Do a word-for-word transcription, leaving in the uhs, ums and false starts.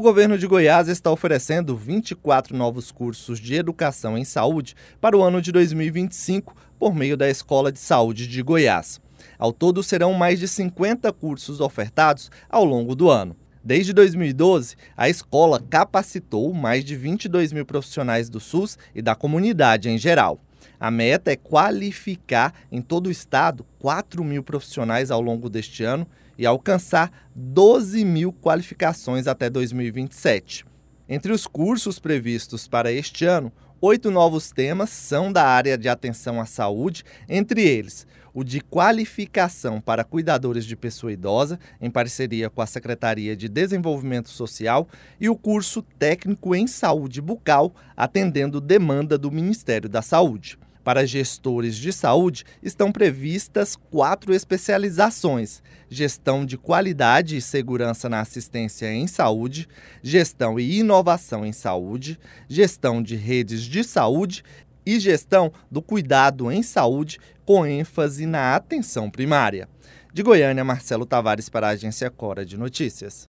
governo de Goiás está oferecendo vinte e quatro novos cursos de educação em saúde para o ano de dois mil e vinte e cinco por meio da Escola de Saúde de Goiás. Ao todo, serão mais de cinquenta cursos ofertados ao longo do ano. Desde dois mil e doze, a escola capacitou mais de vinte e dois mil profissionais do SUS e da comunidade em geral. A meta é qualificar em todo o estado quatro mil profissionais ao longo deste ano e alcançar doze mil qualificações até dois mil e vinte e sete. Entre os cursos previstos para este ano, oito novos temas são da área de atenção à saúde, entre eles o de qualificação para cuidadores de pessoa idosa, em parceria com a Secretaria de Desenvolvimento Social, e o curso técnico em saúde bucal, atendendo demanda do Ministério da Saúde. Para gestores de saúde, estão previstas quatro especializações: gestão de qualidade e segurança na assistência em saúde, gestão e inovação em saúde, gestão de redes de saúde e gestão do cuidado em saúde, com ênfase na atenção primária. De Goiânia, Marcelo Tavares para a Agência Cora de Notícias.